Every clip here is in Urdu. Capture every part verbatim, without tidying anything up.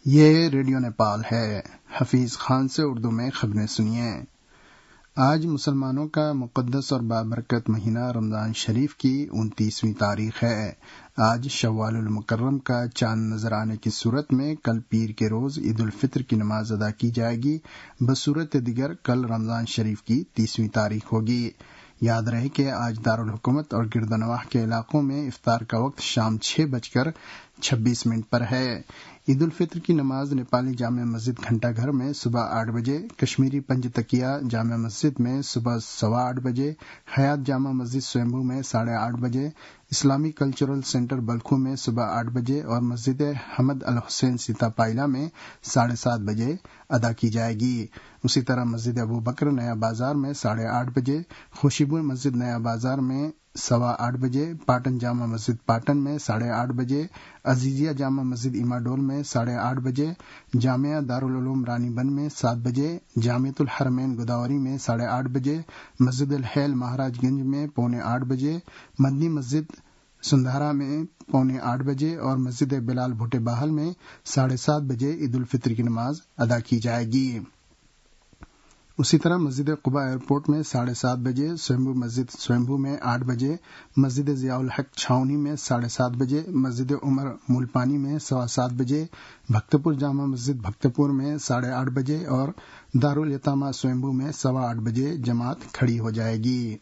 یہ ریڈیو نیپال ہے۔ حفیظ خان سے اردو میں خبریں سنیے۔ آج مسلمانوں کا مقدس اور بابرکت مہینہ رمضان شریف کی انتیسویں تاریخ ہے۔ آج شوال المکرم کا چاند نظر آنے کی صورت میں کل پیر کے روز عید الفطر کی نماز ادا کی جائے گی۔ بصورت دیگر کل رمضان شریف کی تیسویں تاریخ ہوگی۔ یاد رہے کہ آج دارالحکومت اور گرد و نواح کے علاقوں میں افطار کا وقت شام چھ بج کر چھبیس منٹ پر ہے۔ عید الفطر کی نماز نیپالی جامع مسجد گھنٹہ گھر میں صبح آٹھ بجے، کشمیری پنج تکیہ جامع مسجد میں صبح سوا آٹھ بجے، حیات جامع مسجد سویمبھو میں ساڑھے آٹھ بجے، اسلامی کلچرل سینٹر بلکھو میں صبح آٹھ بجے اور مسجد حمد الحسین سیتا پائلہ میں ساڑھے سات بجے ادا کی جائے گی۔ اسی طرح مسجد ابو بکر نیا بازار میں ساڑھے آٹھ بجے، خوشیبو مسجد نیا بازار میں سوا آٹھ بجے، پاٹن جامع مسجد پاٹن میں ساڑھے آٹھ بجے، عزیزیہ جامع مسجد ایما ڈول میں ساڑھے آٹھ بجے، جامعہ دارالعلوم رانی بند میں سات بجے، جامعۃ الحرمین گوداوری میں ساڑھے آٹھ بجے، مسجد الحیل مہاراج گنج میں پونے آٹھ بجے، مدنی مسجد سندھارا میں پونے آٹھ بجے اور مسجد بلال بھٹے باہل میں ساڑھے سات بجے عید الفطر کی نماز ادا کی جائے گی۔ اسی طرح مسجد قباء ایئرپورٹ میں ساڑھے سات بجے، سویمبھو مسجد سویمبھو میں آٹھ بجے، مسجد ضیاء الحق چھاؤنی میں ساڑھے سات بجے، مسجد عمر مولپانی میں سوا سات بجے، بھکتپور جامع مسجد بھکتپور میں ساڑھے آٹھ بجے اور دارالیتامہ سویمبھو میں سوا آٹھ بجے جماعت کھڑی ہو جائے گی۔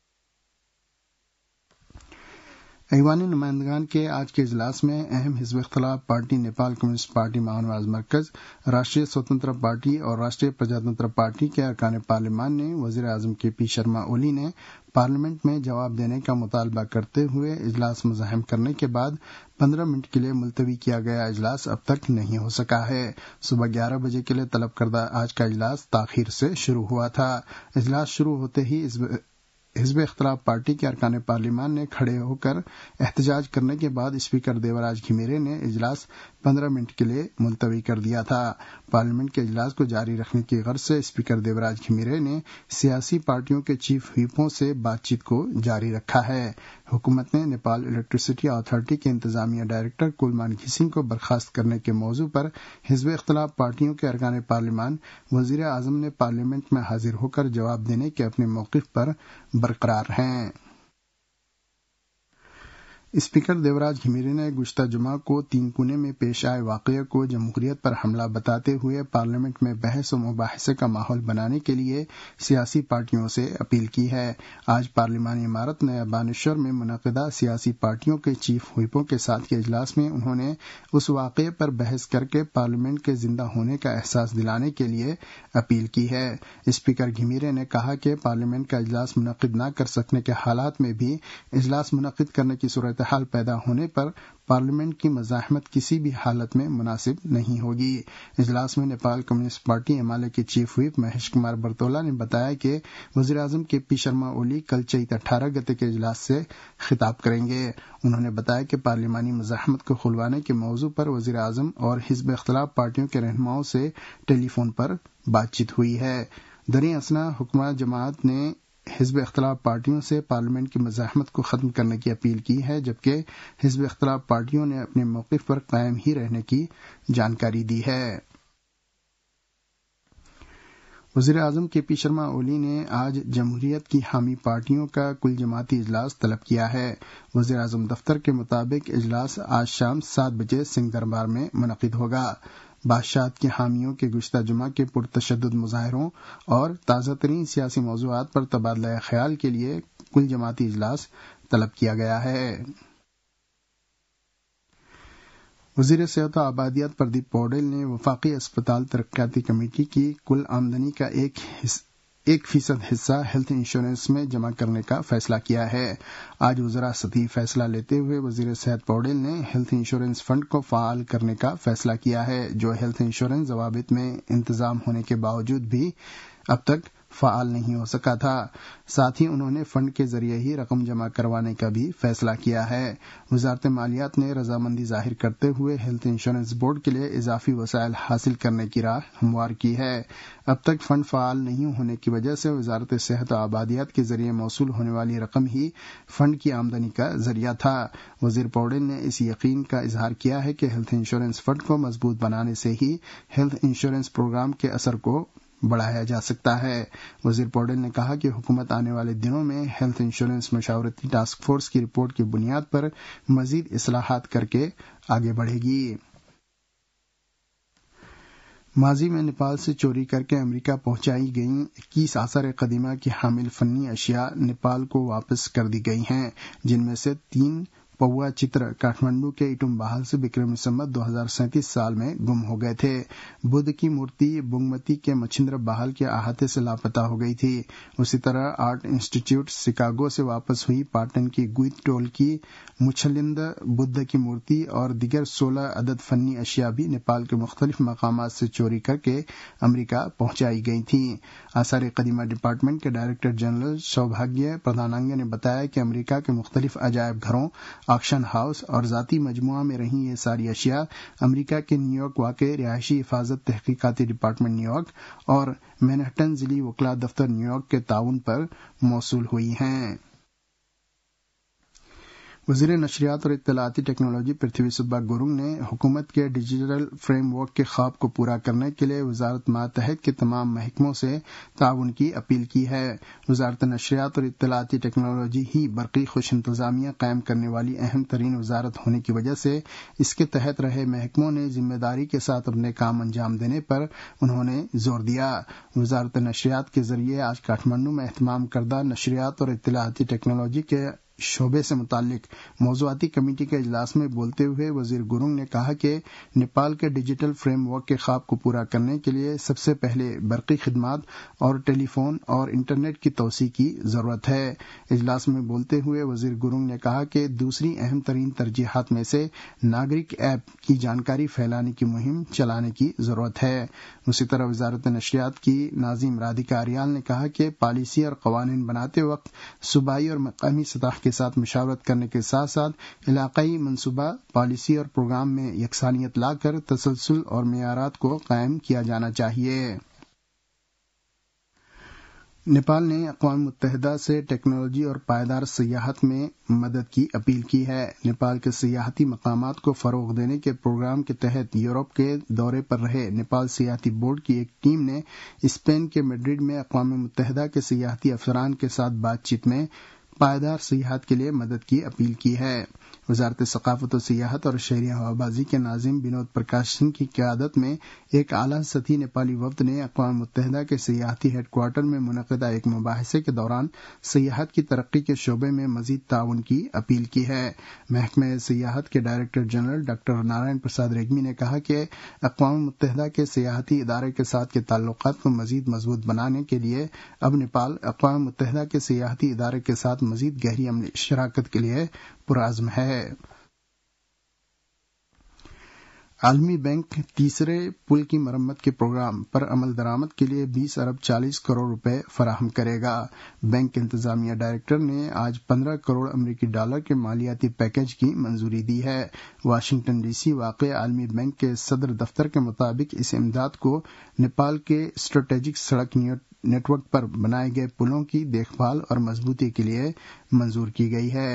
ایوان نمائندگان کے آج کے اجلاس میں اہم حزب اختلاف پارٹی، نیپال کمیونسٹ پارٹی معاون واز مرکز، راشٹریہ سوتنترا پارٹی اور راشٹریہ پرجاتنترا پارٹی کے ارکان پارلیمان نے وزیر اعظم کے پی شرما اولی نے پارلیمنٹ میں جواب دینے کا مطالبہ کرتے ہوئے اجلاس مزاحم کرنے کے بعد پندرہ منٹ کے لیے ملتوی کیا گیا اجلاس اب تک نہیں ہو سکا ہے۔ صبح گیارہ بجے کے لیے طلب کردہ آج کا اجلاس تاخیر سے شروع ہوا تھا۔ اجلاس شروع ہوتے ہی حزب اختلاف پارٹی کے ارکان پارلیمان نے کھڑے ہو کر احتجاج کرنے کے بعد اسپیکر دیوراج گھمیرے نے اجلاس پندرہ منٹ کے لیے ملتوی کر دیا تھا۔ پارلیمنٹ کے اجلاس کو جاری رکھنے کی غرض سے اسپیکر دیوراج گھمیرے نے سیاسی پارٹیوں کے چیف ویپوں سے بات چیت کو جاری رکھا ہے۔ حکومت نے نیپال الیکٹریسٹی اتھارٹی کے انتظامیہ ڈائریکٹر کولمان گھسنگ کو برخاست کرنے کے موضوع پر حزب اختلاف پارٹیوں کے ارکان پارلیمان وزیر اعظم نے پارلیمنٹ میں حاضر ہو کر جواب دینے کے اپنے موقف پر برقرار ہیں۔ اسپیکر دیوراج گھمیرے نے گزشتہ جمعہ کو تین کونے میں پیش آئے واقعے کو جمہوریت پر حملہ بتاتے ہوئے پارلیمنٹ میں بحث و مباحثے کا ماحول بنانے کے لیے سیاسی پارٹیوں سے اپیل کی ہے۔ آج پارلیمانی عمارت نیا بانیشور میں منعقدہ سیاسی پارٹیوں کے چیف ویپوں کے ساتھ کے اجلاس میں انہوں نے اس واقعے پر بحث کر کے پارلیمنٹ کے زندہ ہونے کا احساس دلانے کے لیے اپیل کی ہے۔ اسپیکر گھمیرے نے کہا کہ پارلیمنٹ کا اجلاس منعقد نہ کر سکنے کے حالات میں بھی اجلاس منعقد کرنے کی صورت حال پیدا ہونے پر پارلیمنٹ کی مزاحمت کسی بھی حالت میں مناسب نہیں ہوگی۔ اجلاس میں نیپال کمیونسٹ پارٹی امالے کے چیف ویپ مہیش کمار برتولا نے بتایا کہ وزیر اعظم کے پی شرما اولی کل چیت اٹھارہ گتے کے اجلاس سے خطاب کریں گے۔ انہوں نے بتایا کہ پارلیمانی مزاحمت کو کھلوانے کے موضوع پر وزیر اعظم اور حزب اختلاف پارٹیوں کے رہنماؤں سے ٹیلی فون پر بات چیت ہوئی ہے۔ دریں اثنا حکمراں جماعت نے حزب اختلاف پارٹیوں سے پارلیمنٹ کی مزاحمت کو ختم کرنے کی اپیل کی ہے، جبکہ حزب اختلاف پارٹیوں نے اپنے موقف پر قائم ہی رہنے کی جانکاری دی ہے۔ وزیر اعظم کے پی شرما اولی نے آج جمہوریت کی حامی پارٹیوں کا کل جماعتی اجلاس طلب کیا ہے۔ وزیر اعظم دفتر کے مطابق اجلاس آج شام سات بجے سنگھ دربار میں منعقد ہوگا۔ بادشاہت کے حامیوں کے گزشتہ جمعہ کے پرتشدد مظاہروں اور تازہ ترین سیاسی موضوعات پر تبادلہ خیال کے لیے کل جماعتی اجلاس طلب کیا گیا ہے۔ وزیر صحت و آبادیات پردیپ پوڈل نے وفاقی اسپتال ترقیاتی کمیٹی کی کل آمدنی کا ایک حصہ ایک فیصد حصہ ہیلتھ انشورنس میں جمع کرنے کا فیصلہ کیا ہے۔ آج وزراء سطحی فیصلہ لیتے ہوئے وزیر صحت پوڈل نے ہیلتھ انشورنس فنڈ کو فعال کرنے کا فیصلہ کیا ہے، جو ہیلتھ انشورنس ضوابط میں انتظام ہونے کے باوجود بھی اب تک فعال نہیں ہو سکا تھا۔ ساتھ ہی انہوں نے فنڈ کے ذریعے ہی رقم جمع کروانے کا بھی فیصلہ کیا ہے۔ وزارت مالیات نے رضامندی ظاہر کرتے ہوئے ہیلتھ انشورنس بورڈ کے لیے اضافی وسائل حاصل کرنے کی راہ ہموار کی ہے۔ اب تک فنڈ فعال نہیں ہونے کی وجہ سے وزارت صحت و آبادیات کے ذریعے موصول ہونے والی رقم ہی فنڈ کی آمدنی کا ذریعہ تھا۔ وزیر پوڈل نے اس یقین کا اظہار کیا ہے کہ ہیلتھ انشورنس فنڈ کو مضبوط بنانے سے ہی ہیلتھ انشورنس پروگرام کے اثر کو بڑھایا جا سکتا ہے۔ وزیر پوڈل نے کہا کہ حکومت آنے والے دنوں میں ہیلتھ انشورنس مشاورتی ٹاسک فورس کی رپورٹ کی بنیاد پر مزید اصلاحات کر کے آگے بڑھے گی۔ ماضی میں نیپال سے چوری کر کے امریکہ پہنچائی گئیں اکیس آثار قدیمہ کی حامل فنی اشیاء نیپال کو واپس کر دی گئی ہیں، جن میں سے تین پوا چتر کاٹھمنڈو کے ایٹم بہال سے بکرم سمت دو ہزار سینتیس سال میں گم ہو گئے تھے۔ بدھ کی مورتی بنگمتی کے مچھندر بہال کے احاطے سے لاپتہ ہو گئی تھی۔ اسی طرح آرٹ انسٹیٹیوٹ شکاگو سے واپس ہوئی پاٹن کی گویت ٹول کی مچھلند بدھ کی مورتی اور دیگر سولہ عدد فنی اشیاء بھی نیپال کے مختلف مقامات سے چوری کر کے امریکہ پہنچائی گئی تھیں۔ آثار قدیمہ ڈپارٹمنٹ کے ڈائریکٹر جنرل سوبھاگیہ پردھانانگے نے بتایا کہ امریکہ کے مختلف عجائب گھروں، آکشن ہاؤس اور ذاتی مجموعہ میں رہیں یہ ساری اشیاء امریکہ کے نیو یارک واقع رہائشی حفاظت تحقیقاتی ڈپارٹمنٹ نیو یارک اور مینہٹن ضلعی وکلا دفتر نیو یارک کے تعاون پر موصول ہوئی ہیں۔ وزیر نشریات اور اطلاعاتی ٹیکنالوجی پرتھوی سبا گورنگ نے حکومت کے ڈیجیٹل فریم ورک کے خواب کو پورا کرنے کے لیے وزارت ماتحت کے تمام محکموں سے تعاون کی اپیل کی ہے۔ وزارت نشریات اور اطلاعاتی ٹیکنالوجی ہی برقی خوش انتظامیہ قائم کرنے والی اہم ترین وزارت ہونے کی وجہ سے اس کے تحت رہے محکموں نے ذمہ داری کے ساتھ اپنے کام انجام دینے پر انہوں نے زور دیا۔ وزارت نشریات کے ذریعے آج کاٹھمنڈو میں اہتمام کردہ نشریات اور اطلاعاتی ٹیکنالوجی کے شعبے سے متعلق موضوعاتی کمیٹی کے اجلاس میں بولتے ہوئے وزیر گورنگ نے کہا کہ نیپال کے ڈیجیٹل فریم ورک کے خواب کو پورا کرنے کے لیے سب سے پہلے برقی خدمات اور ٹیلی فون اور انٹرنیٹ کی توسیع کی ضرورت ہے۔ اجلاس میں بولتے ہوئے وزیر گورنگ نے کہا کہ دوسری اہم ترین ترجیحات میں سے ناگرک ایپ کی جانکاری پھیلانے کی مہم چلانے کی ضرورت ہے۔ اسی طرح وزارت نشریات کی ناظم رادھیکا اریال نے کہا کہ پالیسی اور قوانین بناتے وقت صوبائی اور مقامی سطح کے ساتھ مشاورت کرنے کے ساتھ ساتھ علاقائی منصوبہ پالیسی اور پروگرام میں یکسانیت لا کر تسلسل اور معیارات کو قائم کیا جانا چاہیے۔ نیپال نے اقوام متحدہ سے ٹیکنالوجی اور پائیدار سیاحت میں مدد کی اپیل کی ہے۔ نیپال کے سیاحتی مقامات کو فروغ دینے کے پروگرام کے تحت یورپ کے دورے پر رہے نیپال سیاحتی بورڈ کی ایک ٹیم نے اسپین کے میڈرڈ میں اقوام متحدہ کے سیاحتی افسران کے ساتھ بات چیت میں پائیدار سیاحت کے لیے مدد کی اپیل کی ہے۔ وزارت ثقافت و سیاحت اور شہری ہوابازی کے ناظم بنود پرکاش سنگھ کی قیادت میں ایک اعلیٰ سطحی نیپالی وفد نے اقوام متحدہ کے سیاحتی ہیڈ کوارٹر میں منعقدہ ایک مباحثے کے دوران سیاحت کی ترقی کے شعبے میں مزید تعاون کی اپیل کی ہے۔ محکمہ سیاحت کے director general doctor Narayan Prasad Regmi نے کہا کہ اقوام متحدہ کے سیاحتی ادارے کے ساتھ کے تعلقات کو مزید مضبوط بنانے کے لیے اب نیپال اقوام متحدہ کے سیاحتی ادارے کے ساتھ مزید گہری عملی شراکت کے لیے پرعزم ہے۔ عالمی بینک تیسرے پل کی مرمت کے پروگرام پر عمل درآمد کے لیے بیس ارب چالیس کروڑ روپے فراہم کرے گا۔ بینک انتظامیہ ڈائریکٹر نے آج پندرہ کروڑ امریکی ڈالر کے مالیاتی پیکج کی منظوری دی ہے۔ واشنگٹن ڈی سی واقع عالمی بینک کے صدر دفتر کے مطابق اس امداد کو نیپال کے اسٹریٹجک سڑک نیٹ ورک پر بنائے گئے پلوں کی دیکھ بھال اور مضبوطی کے لیے منظور کی گئی ہے۔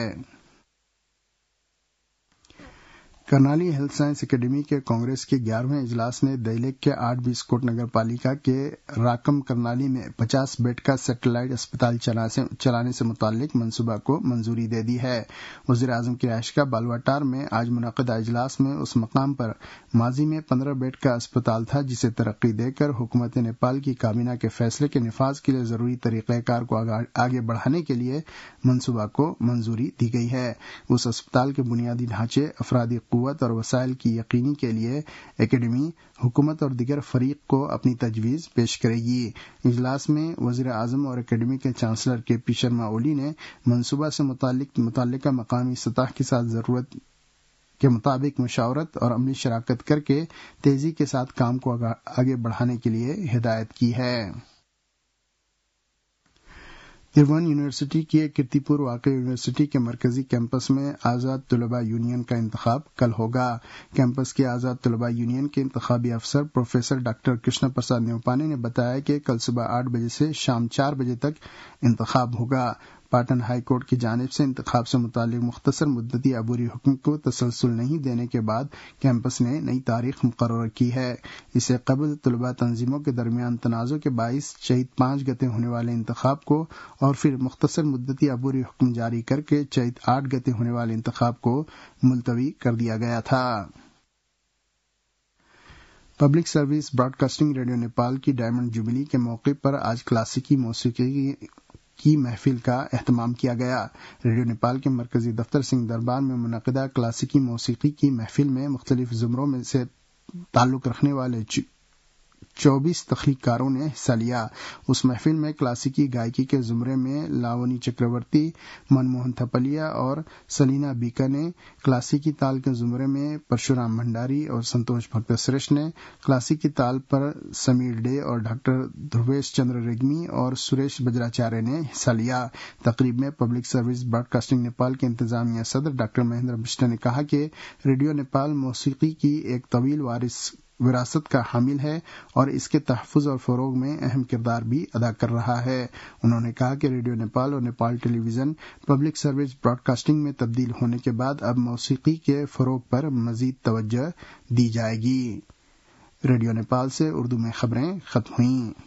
کرنالی ہیلتھ سائنس اکیڈمی کے کانگریس کے گیارہویں اجلاس نے دہلیک کے آٹھ بیسکوٹ نگر پالیکا کے راکم کرنالی میں پچاس بیڈ کا سیٹلائٹ اسپتال چلانے سے متعلق منصوبہ کو منظوری دے دی ہے۔ وزیر اعظم کی رہائشگاہ بالواٹار میں آج منعقدہ اجلاس میں اس مقام پر ماضی میں پندرہ بیڈ کا اسپتال تھا جسے ترقی دے کر حکومت نیپال کی کابینہ کے فیصلے کے نفاذ کے لیے ضروری طریقہ کار کو آگے بڑھانے کے لیے منصوبہ کو منظوری دی گئی ہے۔ اس اسپتال کے بنیادی ڈھانچے، افرادی قوت اور وسائل کی یقینی کے لیے اکیڈمی، حکومت اور دیگر فریق کو اپنی تجویز پیش کرے گی۔ اجلاس میں وزیر اعظم اور اکیڈمی کے چانسلر کے پی شرما اولی نے منصوبہ سے متعلق متعلقہ مقامی سطح کے ساتھ ضرورت کے مطابق مشاورت اور عملی شراکت کر کے تیزی کے ساتھ کام کو آگے بڑھانے کے لیے ہدایت کی ہے۔ ایروان یونیورسٹی کی ایک کرتیپور واقع یونیورسٹی کے مرکزی کیمپس میں آزاد طلباء یونین کا انتخاب کل ہوگا۔ کیمپس کی آزاد طلباء یونین کے انتخابی افسر پروفیسر ڈاکٹر کرشنا پرساد نیوپانے نے بتایا کہ کل صبح آٹھ بجے سے شام چار بجے تک انتخاب ہوگا۔ پاٹن ہائی کورٹ کی جانب سے انتخاب سے متعلق مختصر مدتی عبوری حکم کو تسلسل نہیں دینے کے بعد کیمپس نے نئی تاریخ مقرر کی ہے۔ اس سے قبل طلباء تنظیموں کے درمیان تنازع کے باعث چیت پانچ گتے ہونے والے انتخاب کو اور پھر مختصر مدتی عبوری حکم جاری کر کے چیت آٹھ گتے ہونے والے انتخاب کو ملتوی کر دیا گیا تھا۔ Public service broadcasting radio Nepal کی ڈائمنڈ جوبلی کے موقع پر آج کلاسیکی موسیقی کی محفل کا اہتمام کیا گیا۔ ریڈیو نیپال کے مرکزی دفتر سنگھ دربار میں منعقدہ کلاسیکی موسیقی کی محفل میں مختلف زمروں میں سے تعلق رکھنے والے چوبیس تخلیق کاروں نے حصہ لیا۔ اس محفل میں کلاسیکی گائکی کے زمرے میں لاونی چکرورتی، منموہن تھپلیا اور سلینا بیکا نے، کلاسیکی تال کے زمرے میں پرشورام بھنڈاری اور سنتوش بھکت سریشھ نے، کلاسیکی تال پر سمیر ڈے اور ڈاکٹر دھرویش چندر ریگمی اور سریش بجراچاریہ نے حصہ لیا۔ تقریب میں public service broadcasting Nepal کے انتظامیہ صدر ڈاکٹر مہندر بشٹ نے کہا کہ ریڈیو نیپال موسیقی کی ایک طویل وارث وراثت کا حامل ہے اور اس کے تحفظ اور فروغ میں اہم کردار بھی ادا کر رہا ہے۔ انہوں نے کہا کہ ریڈیو نیپال اور Nepal television public service broadcasting میں تبدیل ہونے کے بعد اب موسیقی کے فروغ پر مزید توجہ دی جائے گی۔ ریڈیو نیپال سے اردو میں خبریں ختم ہوئیں۔